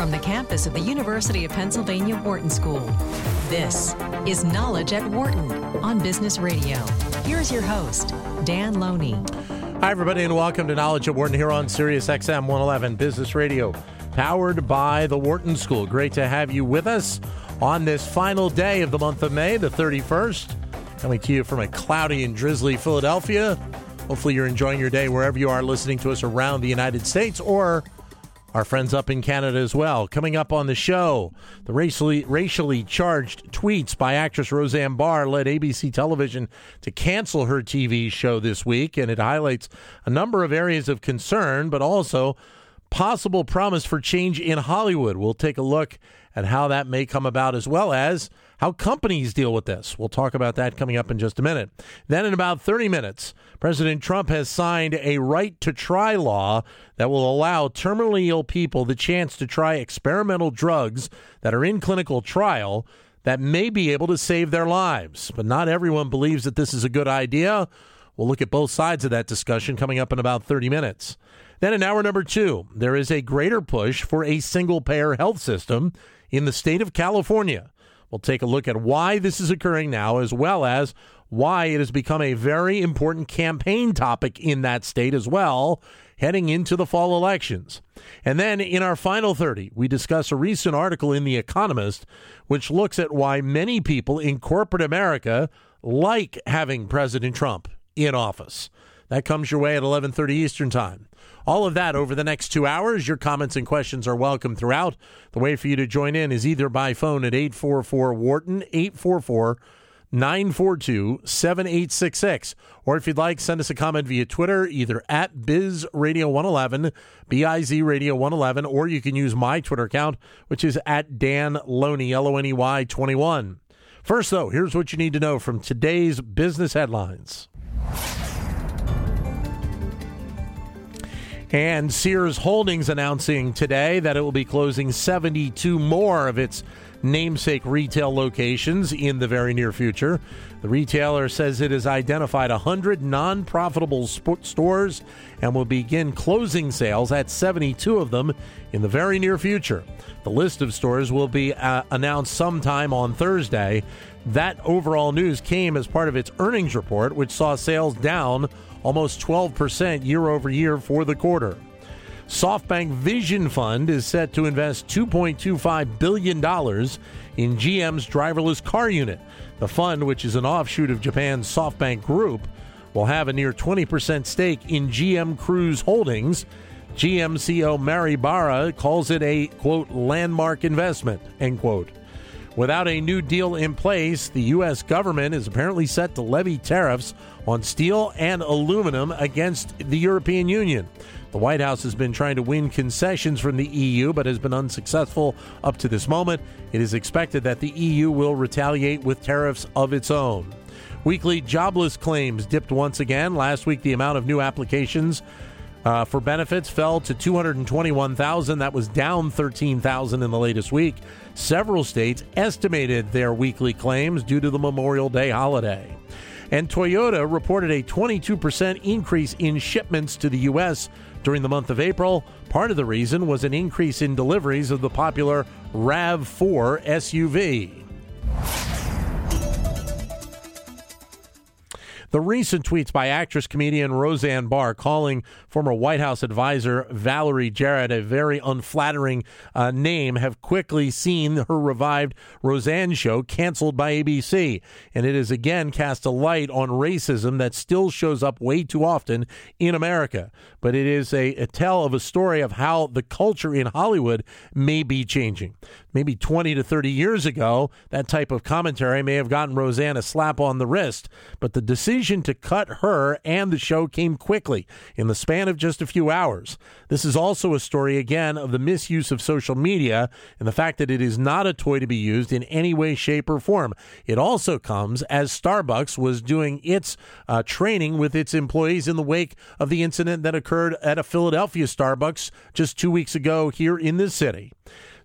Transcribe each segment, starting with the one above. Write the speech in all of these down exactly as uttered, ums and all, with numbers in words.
from the campus of the University of Pennsylvania Wharton School. This is Knowledge at Wharton on Business Radio. Here's your host, Dan Loney. Hi, everybody, and welcome to Knowledge at Wharton here on Sirius X M one eleven Business Radio, powered by the Wharton School. Great to have you with us on this final day of the month of May, the thirty-first. Coming to you from a cloudy and drizzly Philadelphia. Hopefully you're enjoying your day wherever you are listening to us around the United States or our friends up in Canada as well. Coming up on the show, the racially racially charged tweets by actress Roseanne Barr led A B C Television to cancel her T V show this week, and it highlights a number of areas of concern, but also possible promise for change in Hollywood. We'll take a look at how that may come about, as well as how companies deal with this. We'll talk about that coming up in just a minute. Then in about thirty minutes, President Trump has signed a right to try law that will allow terminally ill people the chance to try experimental drugs that are in clinical trial that may be able to save their lives. But not everyone believes that this is a good idea. We'll look at both sides of that discussion coming up in about thirty minutes. Then in hour number two, there is a greater push for a single-payer health system in the state of California. We'll take a look at why this is occurring now, as well as why it has become a very important campaign topic in that state as well, heading into the fall elections. And then in our final thirty, we discuss a recent article in The Economist, which looks at why many people in corporate America like having President Trump in office. That comes your way at eleven thirty Eastern Time. All of that over the next two hours. Your comments and questions are welcome throughout. The way for you to join in is either by phone at eight four four Wharton, eight four four, nine four two, seven eight six six. Or if you'd like, send us a comment via Twitter, either at Biz Radio one eleven, B I Z Radio one eleven, or you can use my Twitter account, which is at Dan Loney, L O N E Y twenty-one. First, though, here's what you need to know from today's business headlines. And Sears Holdings announcing today that it will be closing seventy-two more of its namesake retail locations in the very near future. The retailer says it has identified one hundred non-profitable stores and will begin closing sales at seventy-two of them in the very near future. The list of stores will be uh, announced sometime on Thursday. That overall news came as part of its earnings report, which saw sales down almost twelve percent year over year for the quarter. SoftBank Vision Fund is set to invest two point two five billion dollars in G M's driverless car unit. The fund, which is an offshoot of Japan's SoftBank Group, will have a near twenty percent stake in G M Cruise Holdings. G M C E O Mary Barra calls it a, quote, landmark investment, end quote. Without a new deal in place, the U S government is apparently set to levy tariffs on steel and aluminum against the European Union. The White House has been trying to win concessions from the E U, but has been unsuccessful up to this moment. It is expected that the E U will retaliate with tariffs of its own. Weekly jobless claims dipped once again. Last week, the amount of new applications Uh, for benefits fell to two hundred twenty-one thousand. That was down thirteen thousand in the latest week. Several states estimated their weekly claims due to the Memorial Day holiday. And Toyota reported a twenty-two percent increase in shipments to the U S during the month of April. Part of the reason was an increase in deliveries of the popular RAV four S U V. The recent tweets by actress comedian Roseanne Barr calling former White House advisor Valerie Jarrett a very unflattering uh, name have quickly seen her revived Roseanne show canceled by A B C. And it has again cast a light on racism that still shows up way too often in America. But it is a, a tell of a story of how the culture in Hollywood may be changing. Maybe twenty to thirty years ago, that type of commentary may have gotten Roseanne a slap on the wrist, but the decision to cut her and the show came quickly, in the span of just a few hours. This is also a story, again, of the misuse of social media and the fact that it is not a toy to be used in any way, shape, or form. It also comes as Starbucks was doing its uh, training with its employees in the wake of the incident that occurred at a Philadelphia Starbucks just two weeks ago here in this city.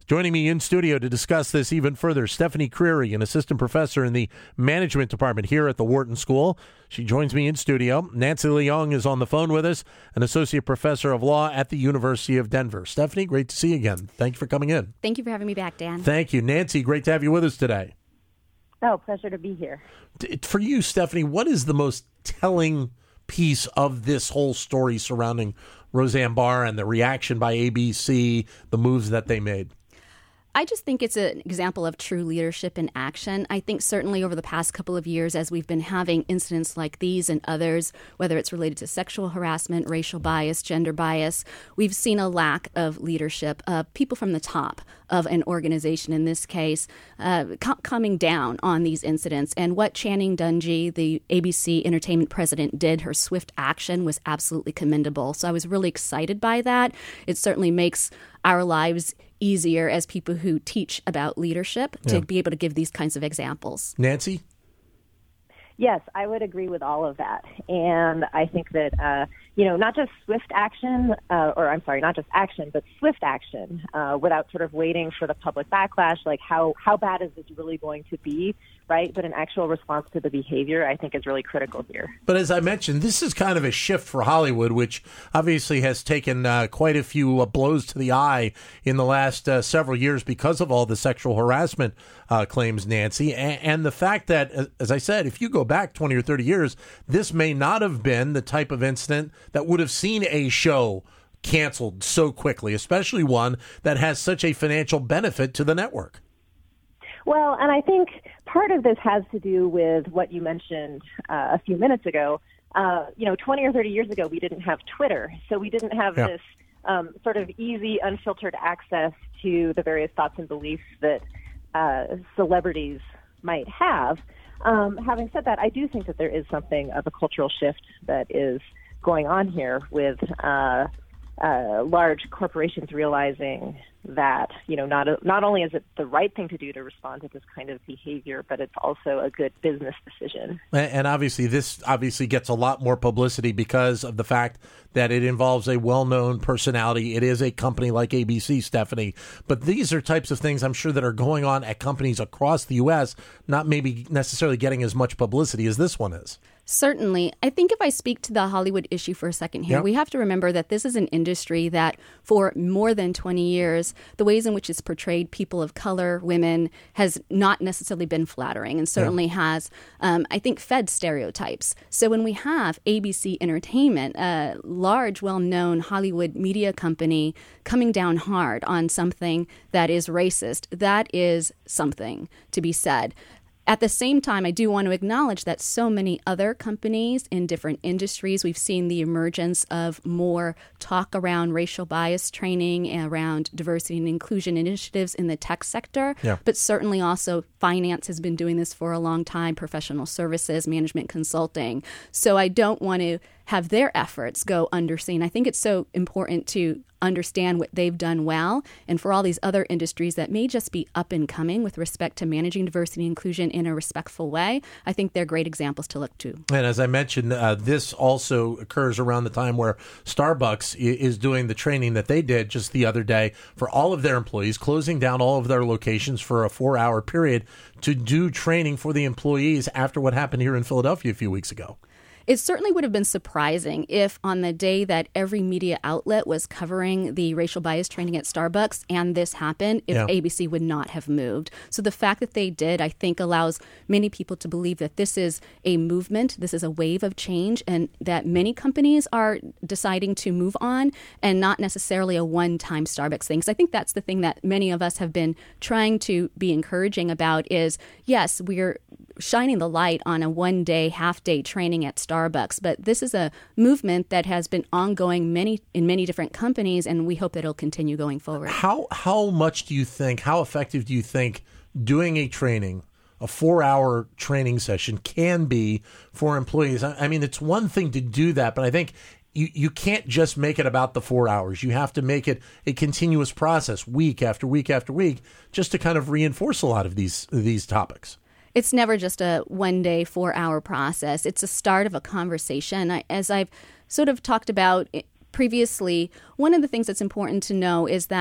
Joining me in studio to discuss this even further, Stephanie Creary, an assistant professor in the management department here at the Wharton School. She joins me in studio. Nancy Leung is on the phone with us, an associate professor of law at the University of Denver. Stephanie, great to see you again. Thank you for coming in. Thank you for having me back, Dan. Thank you. Nancy, great to have you with us today. Oh, pleasure to be here. For you, Stephanie, what is the most telling piece of this whole story surrounding Roseanne Barr and the reaction by A B C, the moves that they made? I just think it's an example of true leadership in action. I think certainly over the past couple of years, as we've been having incidents like these and others, whether it's related to sexual harassment, racial bias, gender bias, we've seen a lack of leadership, uh, people from the top of an organization, in this case, uh, co- coming down on these incidents. And what Channing Dungey, the A B C Entertainment president, did, her swift action, was absolutely commendable. So I was really excited by that. It certainly makes our lives easier as people who teach about leadership to yeah. be able to give these kinds of examples. Nancy? Yes, I would agree with all of that. And I think that, uh, you know, not just swift action, uh, or I'm sorry, not just action, but swift action uh, without sort of waiting for the public backlash, like how, how bad is this really going to be, right? But an actual response to the behavior, I think, is really critical here. But as I mentioned, this is kind of a shift for Hollywood, which obviously has taken uh, quite a few uh, blows to the eye in the last uh, several years because of all the sexual harassment uh, claims, Nancy. And, and the fact that, as I said, if you go back twenty or thirty years, this may not have been the type of incident that would have seen a show canceled so quickly, especially one that has such a financial benefit to the network. Well, and I think part of this has to do with what you mentioned uh, a few minutes ago. Uh, you know, twenty or thirty years ago, we didn't have Twitter, so we didn't have yeah. this um, sort of easy, unfiltered access to the various thoughts and beliefs that uh, celebrities might have. Um, having said that, I do think that there is something of a cultural shift that is going on here with uh, uh, large corporations realizing that, you know, not not only is it the right thing to do to respond to this kind of behavior, but it's also a good business decision. And obviously, this obviously gets a lot more publicity because of the fact that it involves a well-known personality. It is a company like A B C, Stephanie. But these are types of things I'm sure that are going on at companies across the U S, not maybe necessarily getting as much publicity as this one is. Certainly. I think if I speak to the Hollywood issue for a second here, yep. we have to remember that this is an industry that for more than twenty years, the ways in which it's portrayed people of color, women, has not necessarily been flattering and certainly yep. has, um, I think, fed stereotypes. So when we have A B C Entertainment, a large, well-known Hollywood media company, coming down hard on something that is racist, that is something to be said. At the same time, I do want to acknowledge that so many other companies in different industries, we've seen the emergence of more talk around racial bias training, around diversity and inclusion initiatives in the tech sector. Yeah. But certainly also finance has been doing this for a long time, professional services, management consulting. So I don't want to have their efforts go underseen. I think it's so important to understand what they've done well, and for all these other industries that may just be up and coming with respect to managing diversity and inclusion in a respectful way, I think they're great examples to look to. And as I mentioned, uh, this also occurs around the time where Starbucks is doing the training that they did just the other day for all of their employees, closing down all of their locations for a four-hour period to do training for the employees after what happened here in Philadelphia a few weeks ago. It certainly would have been surprising if on the day that every media outlet was covering the racial bias training at Starbucks and this happened, if yeah. A B C would not have moved. So the fact that they did, I think, allows many people to believe that this is a movement, this is a wave of change, and that many companies are deciding to move on and not necessarily a one-time Starbucks thing. So I think that's the thing that many of us have been trying to be encouraging about is, yes, we're shining the light on a one-day, half-day training at Starbucks, but this is a movement that has been ongoing many in many different companies, and we hope that it'll continue going forward. How how much do you think, how effective do you think doing a training, a four-hour training session can be for employees? I, I mean, it's one thing to do that, but I think you, you can't just make it about the four hours. You have to make it a continuous process, week after week after week, just to kind of reinforce a lot of these these topics. It's never just a one-day, four-hour process. It's a start of a conversation. I, as I've sort of talked about previously, one of the things that's important to know is that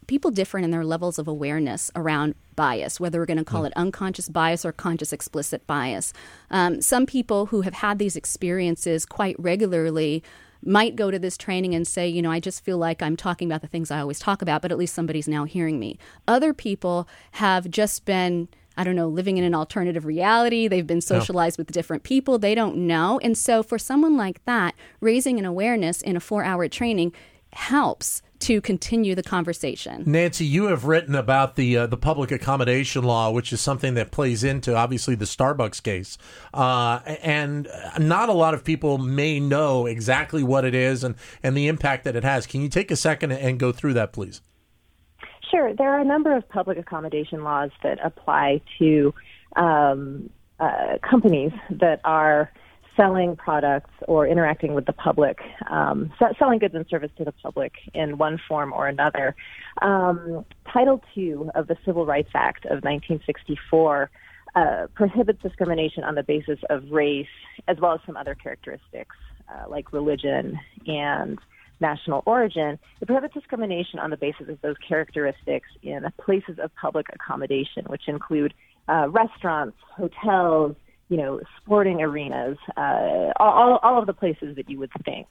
people differ in their levels of awareness around bias, whether we're going to call it unconscious bias or conscious explicit bias. Um, some people who have had these experiences quite regularly might go to this training and say, you know, I just feel like I'm talking about the things I always talk about, but at least somebody's now hearing me. Other people have just been, I don't know, living in an alternative reality. They've been socialized no. with different people. They don't know. And so for someone like that, raising an awareness in a four-hour training helps to continue the conversation. Nancy, you have written about the uh, the public accommodation law, which is something that plays into, obviously, the Starbucks case. Uh, and not a lot of people may know exactly what it is and, and the impact that it has. Can you take a second and go through that, please? Sure. There are a number of public accommodation laws that apply to um, uh, companies that are selling products or interacting with the public, um, selling goods and service to the public in one form or another. Um, Title two of the Civil Rights Act of nineteen sixty-four uh, prohibits discrimination on the basis of race, as well as some other characteristics uh, like religion and national origin. It prohibits discrimination on the basis of those characteristics in places of public accommodation, which include uh, restaurants, hotels, you know, sporting arenas, uh, all, all of the places that you would think.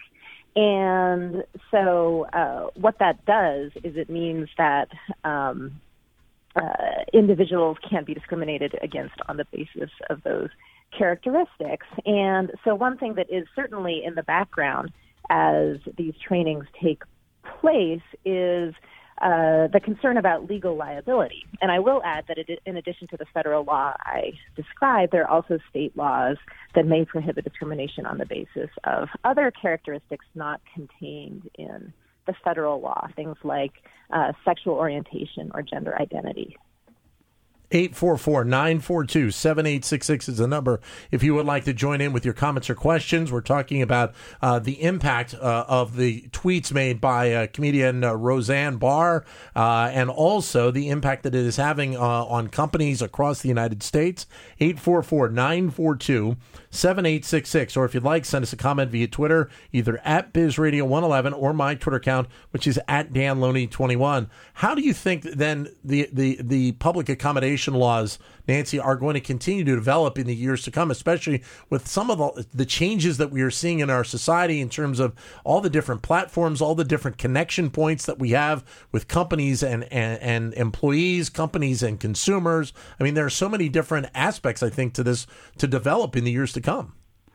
And so uh, what that does is it means that um, uh, individuals can't be discriminated against on the basis of those characteristics. And so one thing that is certainly in the background as these trainings take place is Uh, the concern about legal liability. And I will add that it, in addition to the federal law I described, there are also state laws that may prohibit discrimination on the basis of other characteristics not contained in the federal law, things like uh, sexual orientation or gender identity. eight four four, nine four two, seven eight six six is the number if you would like to join in with your comments or questions. We're talking about uh, the impact uh, of the tweets made by uh, comedian uh, Roseanne Barr uh, and also the impact that it is having uh, on companies across the United States. eight four four, nine four two, seven eight six six. Or if you'd like, send us a comment via Twitter, either at Biz Radio one eleven or my Twitter account, which is at Dan Loney twenty-one. How do you think then the, the, the public accommodation laws, Nancy, are going to continue to develop in the years to come, especially with some of the, the changes that we are seeing in our society in terms of all the different platforms, all the different connection points that we have with companies and, and, and employees, companies and consumers? I mean, there are so many different aspects, I think, to this to develop in the years to come.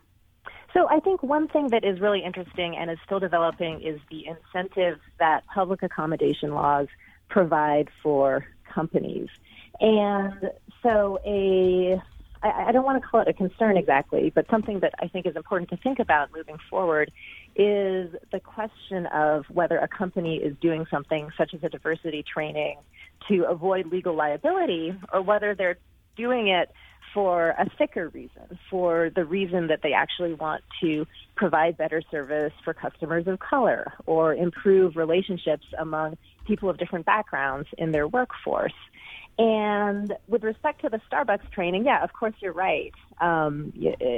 So I think one thing that is really interesting and is still developing is the incentives that public accommodation laws provide for companies. And so a, I, I don't want to call it a concern exactly, but something that I think is important to think about moving forward is the question of whether a company is doing something such as a diversity training to avoid legal liability, or whether they're doing it for a thicker reason, for the reason that they actually want to provide better service for customers of color or improve relationships among people of different backgrounds in their workforce. And with respect to the Starbucks training, yeah, of course you're right. Um,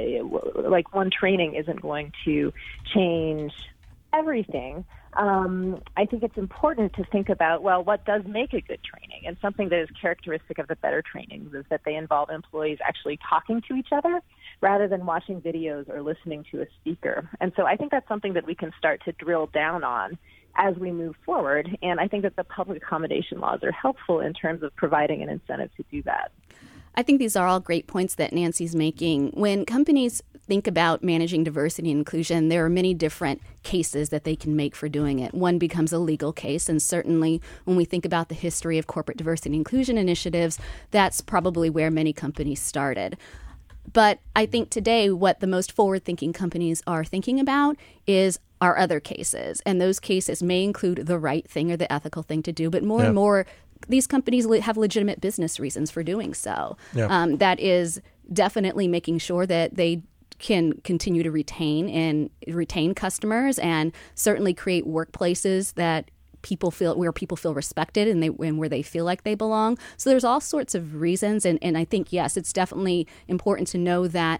like one training isn't going to change everything. Um, I think it's important to think about, well, what does make a good training? And something that is characteristic of the better trainings is that they involve employees actually talking to each other rather than watching videos or listening to a speaker. And so I think that's something that we can start to drill down on as we move forward. And I think that the public accommodation laws are helpful in terms of providing an incentive to do that. I think these are all great points that Nancy's making. When companies think about managing diversity and inclusion, there are many different cases that they can make for doing it. One becomes a legal case, and certainly when we think about the history of corporate diversity and inclusion initiatives, that's probably where many companies started. But I think today what the most forward-thinking companies are thinking about is our other cases, and those cases may include the right thing or the ethical thing to do, but more yeah. and more these companies have legitimate business reasons for doing so. Yeah. Um, that is definitely making sure that they can continue to retain and retain customers, and certainly create workplaces that people feel where people feel respected and they and where they feel like they belong. So there's all sorts of reasons, and, and I think yes, it's definitely important to know that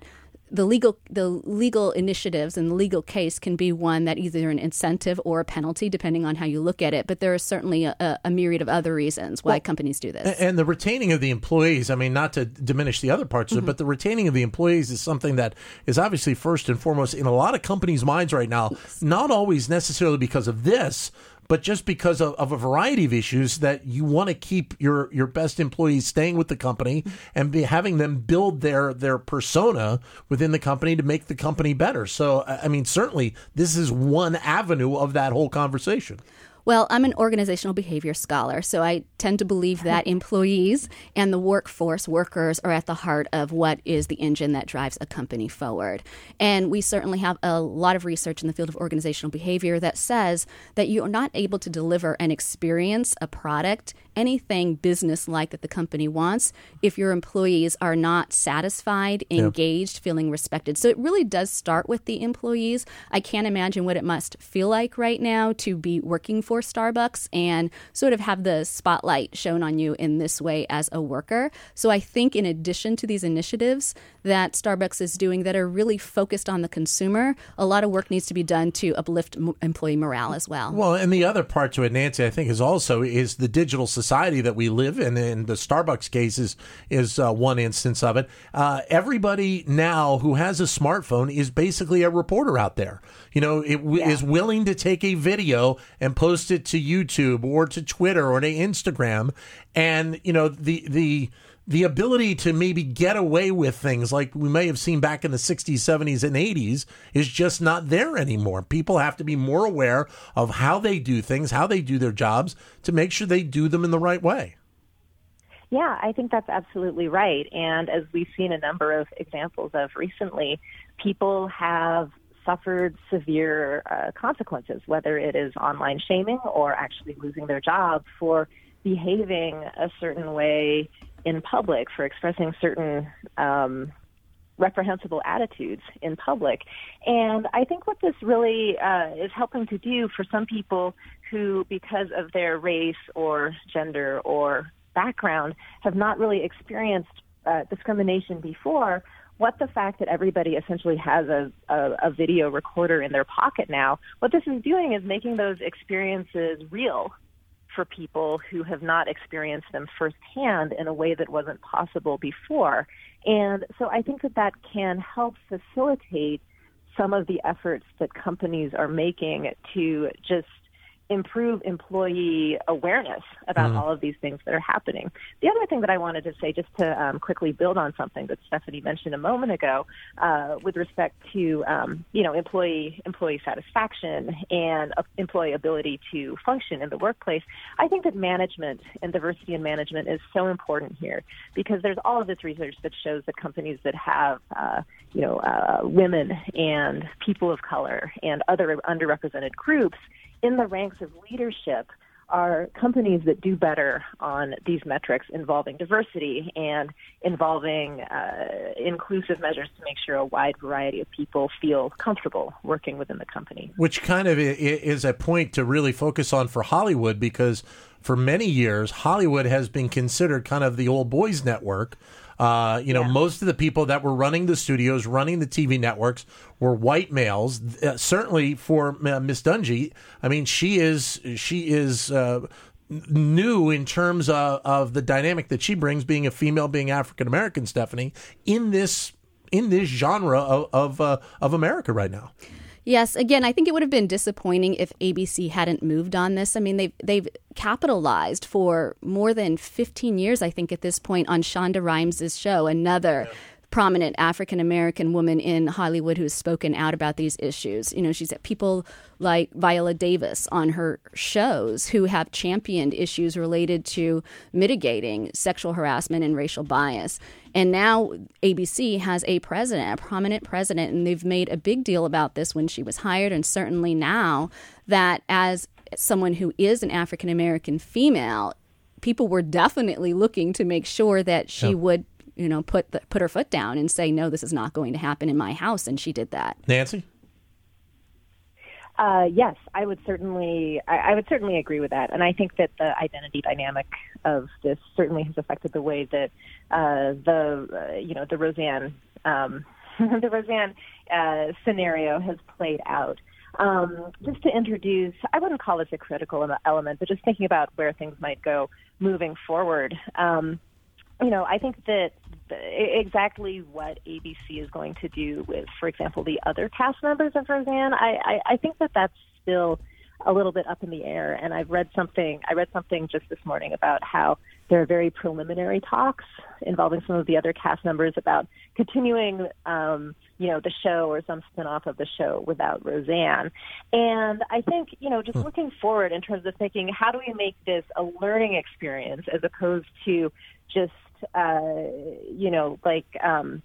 the legal the legal initiatives and the legal case can be one that either an incentive or a penalty, depending on how you look at it. But there is certainly a, a myriad of other reasons why well, companies do this. And the retaining of the employees, I mean, not to diminish the other parts of mm-hmm. it, but the retaining of the employees is something that is obviously first and foremost in a lot of companies' minds right now, yes. not always necessarily because of this, but just because of, of a variety of issues that you want to keep your, your best employees staying with the company and be having them build their, their persona within the company to make the company better. So, I mean, certainly this is one avenue of that whole conversation. Well, I'm an organizational behavior scholar, so I tend to believe that employees and the workforce, workers, are at the heart of what is the engine that drives a company forward. And we certainly have a lot of research in the field of organizational behavior that says that you are not able to deliver an experience, a product, anything business-like that the company wants if your employees are not satisfied, engaged, yep. feeling respected. So it really does start with the employees. I can't imagine what it must feel like right now to be working for Starbucks and sort of have the spotlight shown on you in this way as a worker. So I think in addition to these initiatives that Starbucks is doing that are really focused on the consumer, a lot of work needs to be done to uplift m- employee morale as well. Well, and the other part to it, Nancy, I think is also is the digital society that we live in, and the Starbucks case is, is uh, one instance of it. Uh, everybody now who has a smartphone is basically a reporter out there. You know, it w- yeah. is willing to take a video and post it to YouTube or to Twitter or to Instagram. And, you know, the the the ability to maybe get away with things like we may have seen back in the sixties, seventies, and eighties is just not there anymore. People have to be more aware of how they do things, how they do their jobs, to make sure they do them in the right way. Yeah, I think that's absolutely right. And as we've seen a number of examples of recently, people have suffered severe uh, consequences, whether it is online shaming or actually losing their job for behaving a certain way in public, for expressing certain um, reprehensible attitudes in public. And I think what this really uh, is helping to do for some people who, because of their race or gender or background, have not really experienced uh, discrimination before, what the fact that everybody essentially has a, a, a video recorder in their pocket now, what this is doing is making those experiences real for people who have not experienced them firsthand in a way that wasn't possible before. And so I think that that can help facilitate some of the efforts that companies are making to just improve employee awareness about mm. all of these things that are happening. The other thing that I wanted to say, just to um, quickly build on something that Stephanie mentioned a moment ago, uh, with respect to um, you know employee employee satisfaction and uh, employee ability to function in the workplace, I think that management and diversity in management is so important here, because there's all of this research that shows that companies that have uh, you know uh, women and people of color and other underrepresented groups in the ranks of leadership are companies that do better on these metrics involving diversity and involving uh, inclusive measures to make sure a wide variety of people feel comfortable working within the company. Which kind of is a point to really focus on for Hollywood, because for many years, Hollywood has been considered kind of the old boys network. Uh, you know, yeah. most of the people that were running the studios, running the T V networks, were white males. Uh, certainly for uh, Miss Dungy, I mean, she is she is uh, new in terms of, of the dynamic that she brings, being a female, being African American, Stephanie, in this in this genre of of, uh, of America right now. Yes, again, I think it would have been disappointing if A B C hadn't moved on this. I mean, they've, they've capitalized for more than fifteen years, I think, at this point, on Shonda Rhimes' show, another yeah. prominent African-American woman in Hollywood who has spoken out about these issues. You know, she's had people like Viola Davis on her shows who have championed issues related to mitigating sexual harassment and racial bias. And now A B C has a president, a prominent president, and they've made a big deal about this when she was hired, and certainly now that as someone who is an African-American female, people were definitely looking to make sure that she yeah. would, you know, put the, put her foot down and say, no, this is not going to happen in my house, and she did that. Nancy? Uh, yes, I would certainly, I, I would certainly agree with that, and I think that the identity dynamic of this certainly has affected the way that uh, the, uh, you know, the Roseanne um, the Roseanne uh, scenario has played out. Um, just to introduce, I wouldn't call this a critical element, but just thinking about where things might go moving forward. Um, you know, I think that exactly what A B C is going to do with, for example, the other cast members of Roseanne, I, I, I think that that's still a little bit up in the air. And I've read something, I read something just this morning about how there are very preliminary talks involving some of the other cast members about continuing, um, you know, the show or some spinoff of the show without Roseanne. And I think, you know, just looking forward in terms of thinking, how do we make this a learning experience as opposed to just, uh, you know, like, um,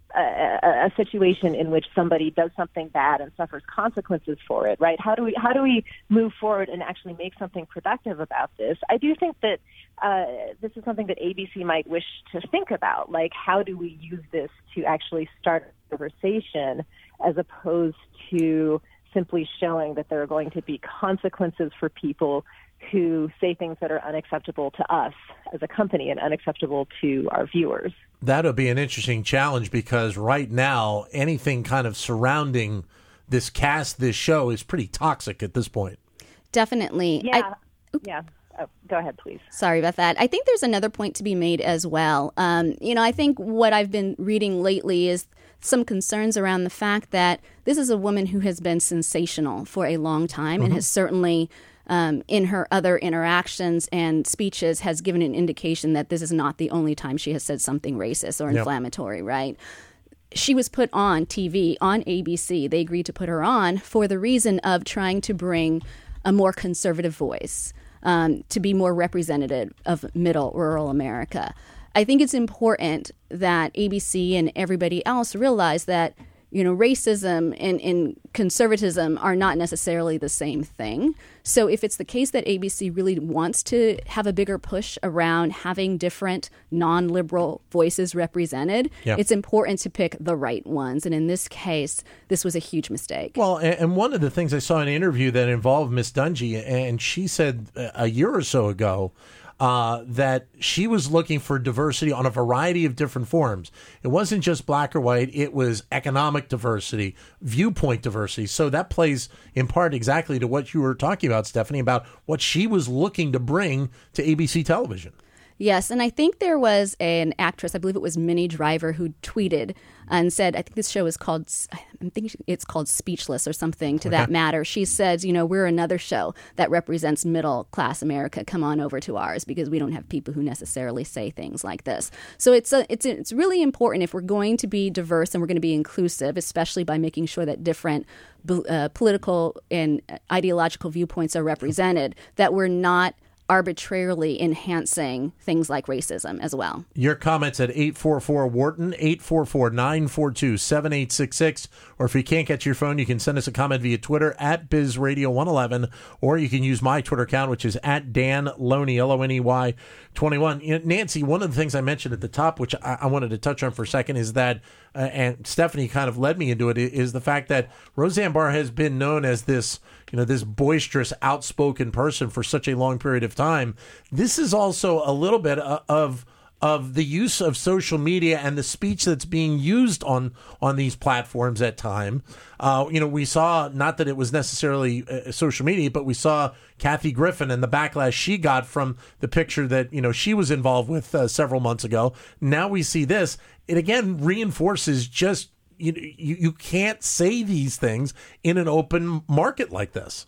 A, a situation in which somebody does something bad and suffers consequences for it, right? How do we how do we move forward and actually make something productive about this? I do think that uh, this is something that A B C might wish to think about, like how do we use this to actually start a conversation as opposed to simply showing that there are going to be consequences for people who say things that are unacceptable to us as a company and unacceptable to our viewers. That'll be an interesting challenge because right now, anything kind of surrounding this cast, this show, is pretty toxic at this point. Definitely. Yeah. I, yeah. Oh, go ahead, please. Sorry about that. I think there's another point to be made as well. Um, you know, I think what I've been reading lately is some concerns around the fact that this is a woman who has been sensational for a long time mm-hmm. and has certainly... Um, in her other interactions and speeches has given an indication that this is not the only time she has said something racist or inflammatory, yep. right? She was put on T V, on A B C. They agreed to put her on for the reason of trying to bring a more conservative voice, um, to be more representative of middle rural America. I think it's important that A B C and everybody else realize that you know, racism and, and conservatism are not necessarily the same thing. So if it's the case that A B C really wants to have a bigger push around having different non-liberal voices represented, yep. it's important to pick the right ones. And in this case, this was a huge mistake. Well, and one of the things I saw in an interview that involved Miss Dungy, and she said a year or so ago, Uh, that she was looking for diversity on a variety of different forms. It wasn't just black or white. It was economic diversity, viewpoint diversity. So that plays in part exactly to what you were talking about, Stephanie, about what she was looking to bring to A B C television. Yes, and I think there was an actress, I believe it was Minnie Driver, who tweeted and said, I think this show is called, I think it's called Speechless or something to okay. that matter. She says, you know, we're another show that represents middle-class America. Come on over to ours because we don't have people who necessarily say things like this. So it's a, it's a, it's really important if we're going to be diverse and we're going to be inclusive, especially by making sure that different uh, political and ideological viewpoints are represented, that we're not arbitrarily enhancing things like racism as well. Your comments at eight four four Wharton, eight four four, nine four two, seven eight six six. Or if you can't get your phone, you can send us a comment via Twitter at Biz Radio one eleven, or you can use my Twitter account, which is at Dan Loney, L O N E Y twenty-one. You know, Nancy, one of the things I mentioned at the top, which I, I wanted to touch on for a second, is that, uh, and Stephanie kind of led me into it, is the fact that Roseanne Barr has been known as this, you know, this boisterous, outspoken person for such a long period of time. This is also a little bit of of the use of social media and the speech that's being used on on these platforms at time. Uh, you know, we saw, not that it was necessarily uh, social media, but we saw Kathy Griffin and the backlash she got from the picture that, you know, she was involved with uh, several months ago. Now we see this. It again reinforces just, you, you you can't say these things in an open market like this.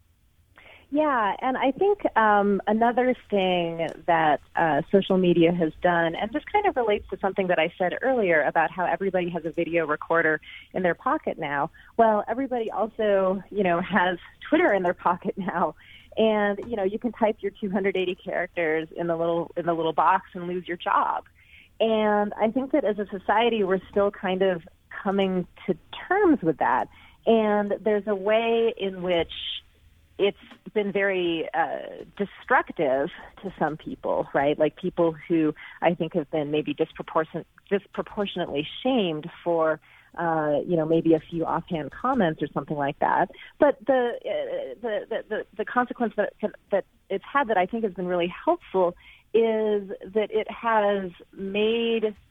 Yeah, and I think um, another thing that uh, social media has done, and this kind of relates to something that I said earlier about how everybody has a video recorder in their pocket now. Well, everybody also, you know, has Twitter in their pocket now. And, you know, you can type your two hundred eighty characters in the little in the little box and lose your job. And I think that as a society, we're still kind of coming to terms with that. And there's a way in which it's been very uh, destructive to some people, right? Like people who I think have been maybe disproportion- disproportionately shamed for, uh, you know, maybe a few offhand comments or something like that. But the uh, the, the, the the consequence that that it's had that I think has been really helpful is that it has made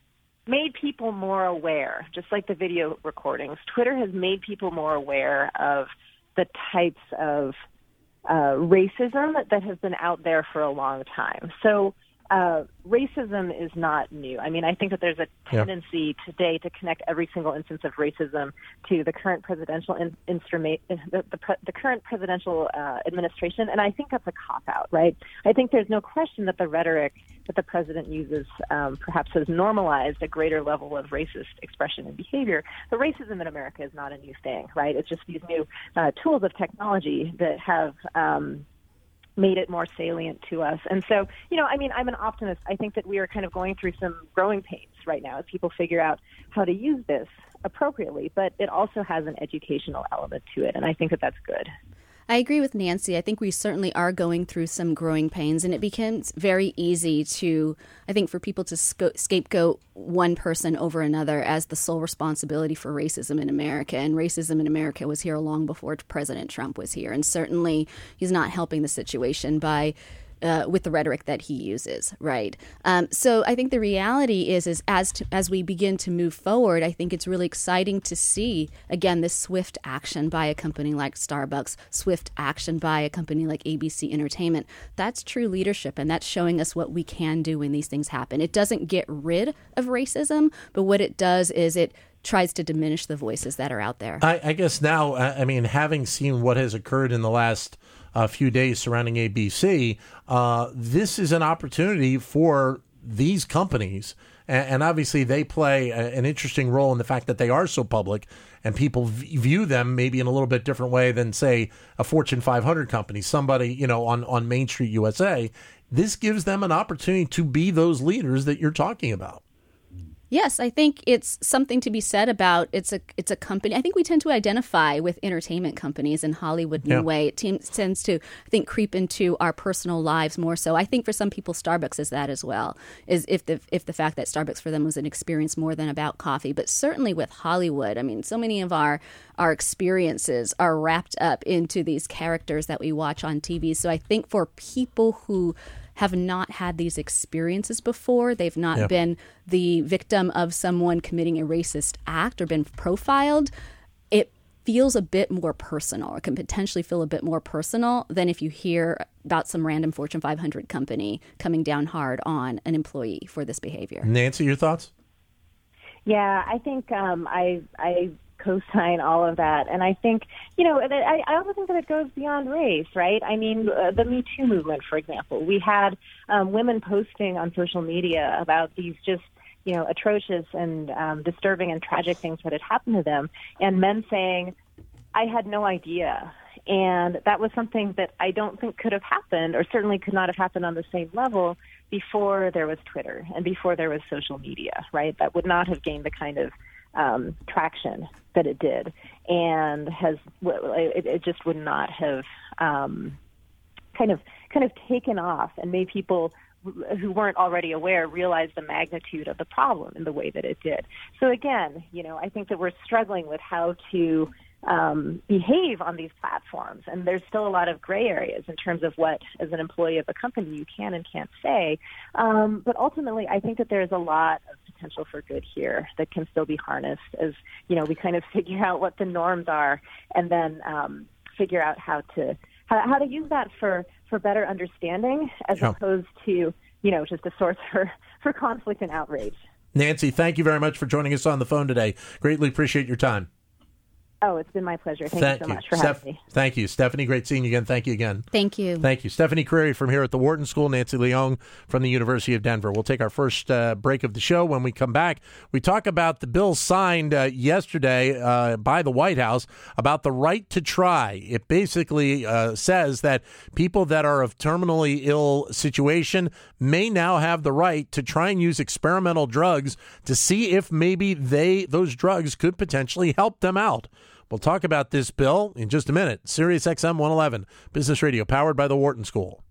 made people more aware, just like the video recordings. Twitter has made people more aware of the types of uh, racism that has been out there for a long time. So uh, racism is not new. I mean, I think that there's a tendency yep. today to connect every single instance of racism to the current presidential in, instrument, the, the, pre, the current presidential uh, administration, and I think that's a cop-out, right? I think there's no question that the rhetoric that the president uses um, perhaps has normalized a greater level of racist expression and behavior. But racism in America is not a new thing, right? It's just these new uh, tools of technology that have um, made it more salient to us. And so, you know, I mean, I'm an optimist. I think that we are kind of going through some growing pains right now as people figure out how to use this appropriately, but it also has an educational element to it, and I think that that's good. I agree with Nancy. I think we certainly are going through some growing pains, and it becomes very easy to, I think, for people to sco- scapegoat one person over another as the sole responsibility for racism in America. And racism in America was here long before President Trump was here. And certainly he's not helping the situation by Uh, with the rhetoric that he uses, right? Um, so I think the reality is, is as to, as we begin to move forward, I think it's really exciting to see, again, this swift action by a company like Starbucks, swift action by a company like A B C Entertainment. That's true leadership, and that's showing us what we can do when these things happen. It doesn't get rid of racism, but what it does is it tries to diminish the voices that are out there. I, I guess now, I mean, having seen what has occurred in the last a few days surrounding A B C, uh, this is an opportunity for these companies, and, and obviously they play a, an interesting role in the fact that they are so public, and people v- view them maybe in a little bit different way than, say, a Fortune five hundred company, somebody, you know, on, on Main Street U S A. This gives them an opportunity to be those leaders that you're talking about. Yes, I think it's something to be said about it's a it's a company. I think we tend to identify with entertainment companies in Hollywood in yeah. a way. It teams, tends to, I think, creep into our personal lives more so. I think for some people, Starbucks is that as well, is if the if the fact that Starbucks for them was an experience more than about coffee. But certainly with Hollywood, I mean, so many of our, our experiences are wrapped up into these characters that we watch on T V. So I think for people who have not had these experiences before, they've not yep. been the victim of someone committing a racist act or been profiled, it feels a bit more personal, or can potentially feel a bit more personal than if you hear about some random Fortune five hundred company coming down hard on an employee for this behavior. Nancy, your thoughts? Yeah, I think um, I I co-sign all of that. And I think, you know, I, I also think that it goes beyond race, right? I mean, uh, the Me Too movement, for example, we had um, women posting on social media about these just, you know, atrocious and um, disturbing and tragic things that had happened to them, and men saying, I had no idea. And that was something that I don't think could have happened, or certainly could not have happened on the same level before there was Twitter and before there was social media, right? That would not have gained the kind of um, traction that it did, and has it, it just would not have um, kind of kind of taken off and made people who weren't already aware realize the magnitude of the problem in the way that it did. So again, you know, I think that we're struggling with how to um, behave on these platforms, and there's still a lot of gray areas in terms of what, as an employee of a company, you can and can't say. Um, but ultimately, I think that there's a lot of potential for good here that can still be harnessed as, you know, we kind of figure out what the norms are, and then um, figure out how to how, how to use that for, for better understanding, as yeah. opposed to, you know, just a source for, for conflict and outrage. Nancy, thank you very much for joining us on the phone today. Greatly appreciate your time. Oh, it's been my pleasure. Thank, thank you so you. much for Steph- having me. Thank you. Stephanie, great seeing you again. Thank you again. Thank you. Thank you. Stephanie Creary from here at the Wharton School, Nancy Leong from the University of Denver. We'll take our first uh, break of the show. When we come back, we talk about the bill signed uh, yesterday uh, by the White House about the right to try. It basically uh, says that people that are of terminally ill situation may now have the right to try and use experimental drugs to see if maybe they those drugs could potentially help them out. We'll talk about this bill in just a minute. Sirius X M one eleven, Business Radio, powered by the Wharton School.